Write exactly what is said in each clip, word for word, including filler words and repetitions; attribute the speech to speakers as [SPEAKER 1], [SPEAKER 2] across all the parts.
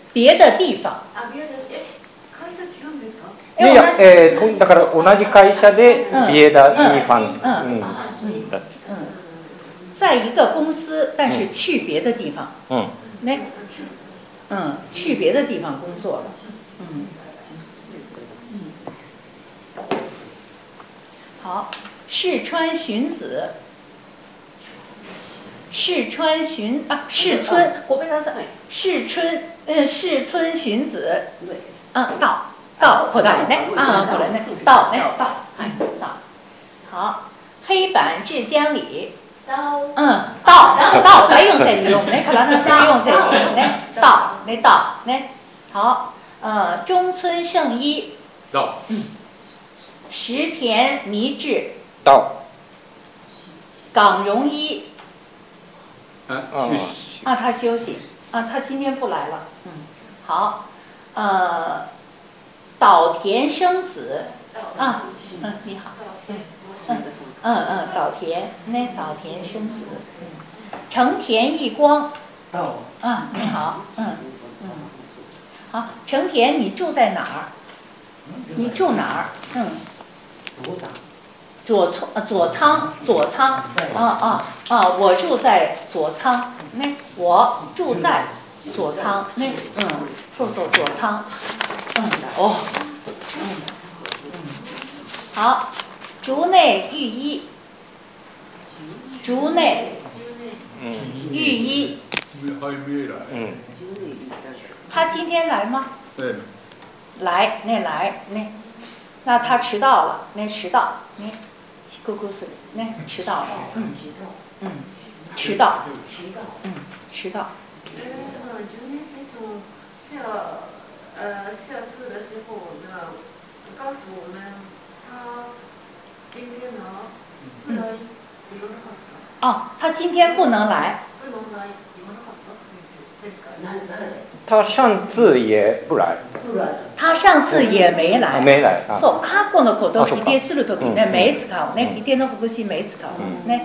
[SPEAKER 1] 别的地方。
[SPEAKER 2] あ、別的、え、会社違うんですか？
[SPEAKER 3] いや、えー、だから同じ会社で别的地方。
[SPEAKER 1] 嗯嗯嗯嗯，在一个公司，但是去别的地方。
[SPEAKER 3] 嗯。
[SPEAKER 1] 那，嗯，去别的地方工作了。嗯。好，试川寻子。试川寻啊，试村，我为啥在试春？呃，试村寻子。嗯，到到，こだね。啊，これね，到ね，到，哎，到。好，黑板至江里。嗯，到到来用谁用？那可能是用谁用？那到，那到，那好。呃，中村圣一。
[SPEAKER 4] 到。
[SPEAKER 1] 嗯。石田弥志。
[SPEAKER 3] 到。
[SPEAKER 1] 冈荣一。
[SPEAKER 4] 啊，
[SPEAKER 1] 啊，他休息啊，他今天不来了。嗯，好，呃，岛田生子啊，嗯，你好，嗯嗯嗯嗯，岛田，那岛田生子，嗯，成田一光，啊，你好，嗯嗯，好，成田，你住在哪儿？你住哪儿？嗯，左仓，左仓，左仓，啊啊啊！我住在左仓，那我住在左仓，那嗯，坐坐左仓，嗯哦，嗯嗯，好，竹内御一，竹内，
[SPEAKER 3] 嗯，
[SPEAKER 1] 御一，
[SPEAKER 3] 嗯，
[SPEAKER 1] 他今天来吗？
[SPEAKER 4] 对，
[SPEAKER 1] 来，那来那，那他迟到了，那迟到，那。姑姑是那迟到了，嗯嗯，迟到，嗯迟到。
[SPEAKER 2] 呃，那个十年学生下呃下车的时候，那告诉我们他今天呢不能来了。
[SPEAKER 1] 哦，他今天不能来。
[SPEAKER 2] 不能来，来了先生。
[SPEAKER 3] 他上次也不来。
[SPEAKER 1] 他上次也没来。
[SPEAKER 3] 没来。
[SPEAKER 1] そう、過去のことを否定するときね、め使うね、否定の副詞め使うね。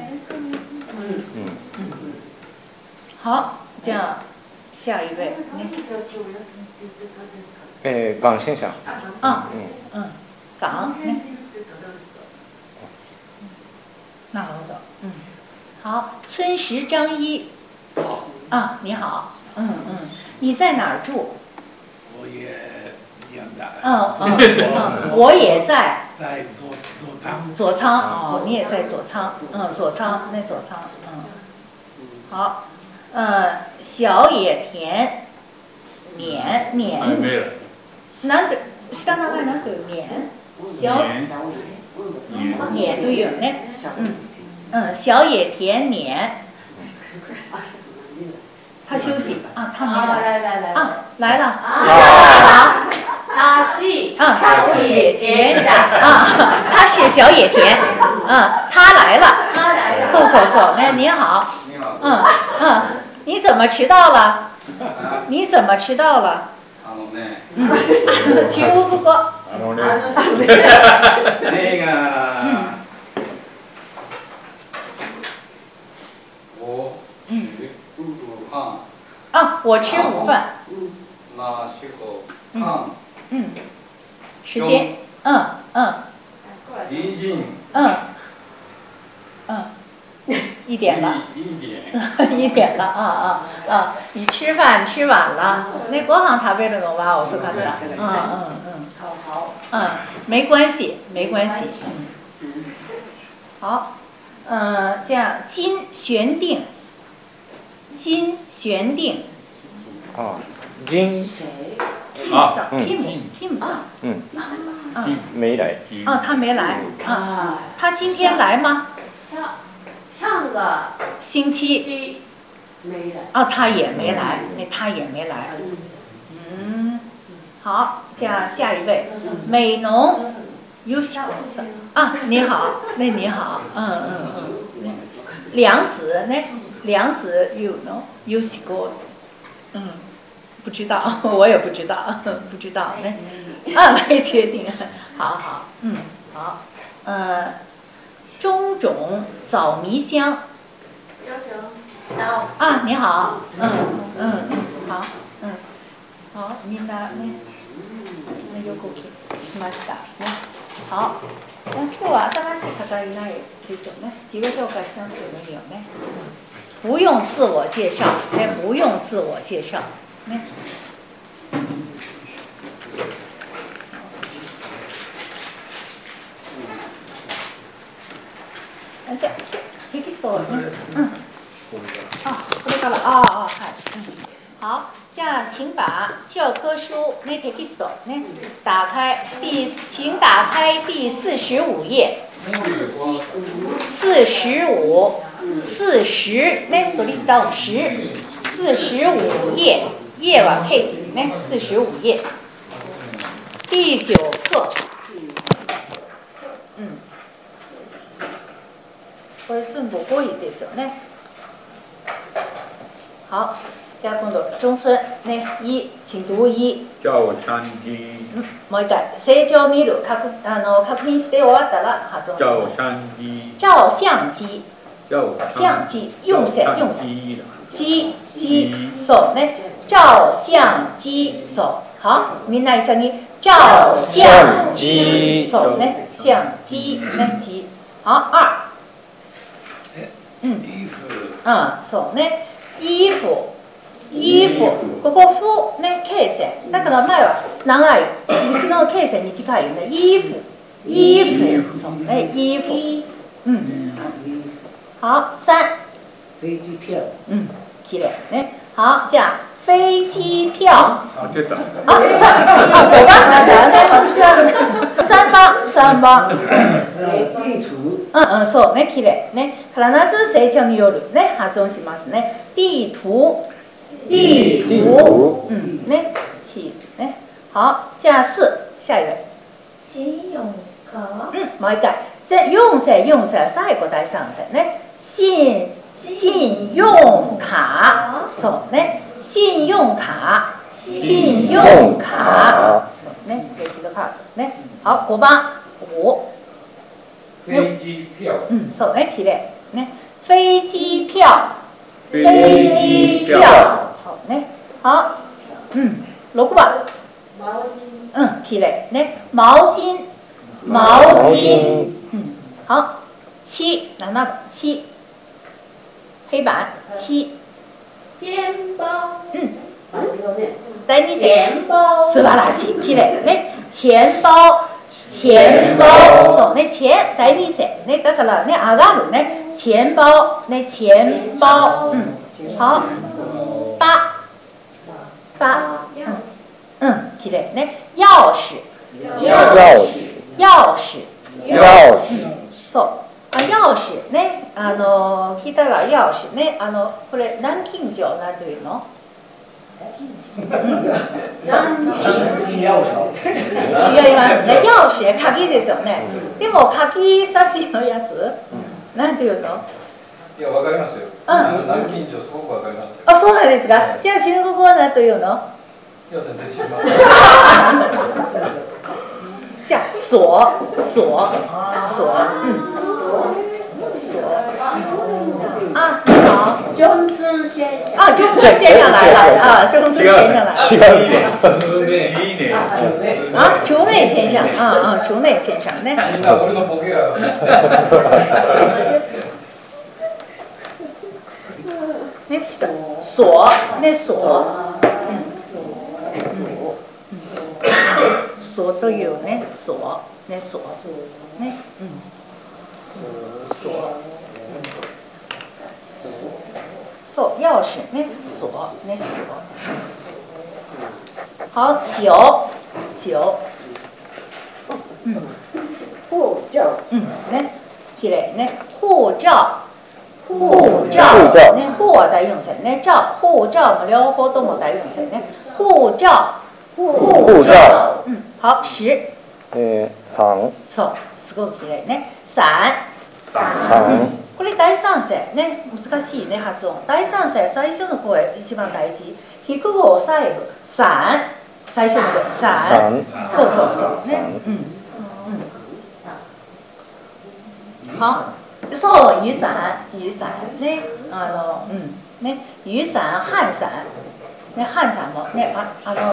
[SPEAKER 1] 好，这样下一位。
[SPEAKER 3] えー、冈先生。
[SPEAKER 1] 啊，嗯，冈ね。なるほど。嗯，好，村石张一。啊，你好。嗯嗯，你在哪儿住？
[SPEAKER 5] 我也一样的。
[SPEAKER 1] 嗯嗯嗯，我也在。
[SPEAKER 5] 在左左仓。
[SPEAKER 1] 左仓哦，你也在左仓，嗯，左仓那左仓，嗯，好，呃，小野田，年年。なんで下の名前なんていう年？小年というね。嗯嗯，小野田年。他休息啊，他没来啊，来了啊，
[SPEAKER 2] 他是
[SPEAKER 1] 啊，
[SPEAKER 2] 小野田的
[SPEAKER 1] 啊，他是小野田，嗯，他来了，
[SPEAKER 2] 他来了，
[SPEAKER 1] そうそうそう，哎，你好，
[SPEAKER 4] 你好，
[SPEAKER 1] 嗯嗯，你怎么迟到了？你怎么迟到了？
[SPEAKER 4] あのね、
[SPEAKER 1] 中国語。
[SPEAKER 4] あのね、那个，我去午饭。
[SPEAKER 1] 啊，我吃午饭。
[SPEAKER 4] 那时候看。
[SPEAKER 1] 嗯。时间，嗯嗯。
[SPEAKER 4] 已经。
[SPEAKER 1] 嗯。嗯。一点了。
[SPEAKER 4] 一点。
[SPEAKER 1] 一点了啊啊啊！你吃饭吃晚了，那ご飯食べるのは遅かった。嗯嗯嗯。好好。嗯，没关系，没关系。嗯。好，呃，这样金玄定。金玄定。
[SPEAKER 3] 啊，金。
[SPEAKER 1] 啊 ，Kim Kim さん。
[SPEAKER 3] 嗯。
[SPEAKER 1] 啊。
[SPEAKER 3] 没来。
[SPEAKER 1] 啊，他没来。啊，他今天来吗？
[SPEAKER 2] 上上个
[SPEAKER 1] 星期。
[SPEAKER 2] 没来。
[SPEAKER 1] 啊，他也没来，那他也没来。嗯。好，这样下一位，美浓有小啊，你好，那你好，嗯嗯嗯。良子那良子有呢有喜过，嗯。不知道，我也不知道，不知道，那啊没确定，好好，嗯好，呃，中种枣迷香，
[SPEAKER 2] 周周，到
[SPEAKER 1] 啊你好，嗯嗯嗯好，嗯好、みんなね、よく聞きましたね。好、今日は新しい方いないですよね。自己紹介しなくてもいいよね。不用自我介紹，ね，不用自我介紹，ね。あ、じゃあテキストをね、うん。あ、これからああはい、嗯，好，这样请把教科书那 text 呢打开，第请打开第四十五页，四十五，四十呢，それ到十，四十五页，页はページね，四十五页，第九课，嗯，これ寸法多いですよね。好，じゃあ今度中村ね、一，請讀一。
[SPEAKER 3] 赵山鸡。
[SPEAKER 1] うん、もう一回。成長見る、確あの確認して終わったら発音。
[SPEAKER 3] 照相机。
[SPEAKER 1] 照相機。
[SPEAKER 3] 照
[SPEAKER 1] 相機。用せ用せ。機機そうね。照相機そう。好，みんな一緒に照相機そうね。相機ね機。好，二。嗯。嗯，そうね。衣服。衣服、ここ服ね、形成。だから前は長い、後ろの形成短いよね。衣服、衣服、そうね、衣服。うん。好、三。
[SPEAKER 6] 飛機票。
[SPEAKER 1] うん、綺麗ね。好、じゃあ飛機票。
[SPEAKER 3] あ、出た。
[SPEAKER 1] あ、三、あ、五番なんだね。私は三番、三番。
[SPEAKER 6] 地图。
[SPEAKER 1] うんうん、そうね、綺麗ね。必ず成長によるね、発音しますね。地图。地图，嗯，呢，起呢，好，加四，下一位。
[SPEAKER 7] 信用卡。
[SPEAKER 1] 嗯，もう一回。这用せ用せ最後第三世ね。信信用卡，そうね。信用卡，信用卡，そうね。レジのカードね。好，五番五。
[SPEAKER 4] 飛機票。
[SPEAKER 1] 嗯，そうね、綺麗ね。飛機票。飛機票。そうね。好。うん。六番。
[SPEAKER 2] 毛巾。
[SPEAKER 1] うん、綺麗ね。毛巾。毛巾。うん。好。七、七番。七。黑板。七。
[SPEAKER 7] 钱包。
[SPEAKER 1] うん。
[SPEAKER 6] あ、違うね。
[SPEAKER 1] 第二世。
[SPEAKER 7] 钱包。
[SPEAKER 1] 素晴らしい。綺麗ね。錢包。錢包。そうね。錢。第二世。ね。だからね、上がるね。錢包。ね。錢包。うん。好。八。八。うん。綺麗ね。钥匙。
[SPEAKER 3] 钥匙。
[SPEAKER 1] 钥匙。
[SPEAKER 3] 钥匙。
[SPEAKER 1] そう。あ、钥匙ね。あの、聞いたら钥匙ね。あの、これ、南京錠なんていうの？
[SPEAKER 6] 南京要素。
[SPEAKER 1] 違いますね。钥匙、鍵ですよね。でも、鍵差しのやつなんていうの？
[SPEAKER 4] いや、わかりますよ。南京錠すごくわかりますよ。
[SPEAKER 1] あ、そうなんですか。じゃあ、中国語は何というの？
[SPEAKER 4] いや、全然知りません。
[SPEAKER 1] じゃあ、鎖、鎖、鎖、うん。鎖。啊，你好。
[SPEAKER 7] 中村先生。
[SPEAKER 1] 啊，中村先生来了啊，中村先生来了。
[SPEAKER 3] 違う違う。
[SPEAKER 1] 啊，竹内先生啊啊，竹内先生ね。
[SPEAKER 4] みんな俺のボケが。
[SPEAKER 1] ね、鎖、ね、鎖。鎖というね、鎖、ね、鎖、ね、うん。鎖。そう、钥匙ね、鎖、ね、鎖。好，九、九。うん。
[SPEAKER 6] 護照。
[SPEAKER 1] うん、ね、綺麗ね。護照。護照。ね、護は大四線ね。照、護照も両方とも大四線ね。護照。護照。うん、好、十。
[SPEAKER 3] えー、三。
[SPEAKER 1] そう、すごい綺麗ね。三。
[SPEAKER 3] 三。
[SPEAKER 1] これ第三声ね、難しいね、発音。第三声、最初の声一番大事。低く抑える。三。最初の声。三。そうそうそうね。うん。うん。好。そう、雨伞、雨伞ね。あの、うん。ね。雨伞、旱伞。ね、旱伞もね、あ、あの、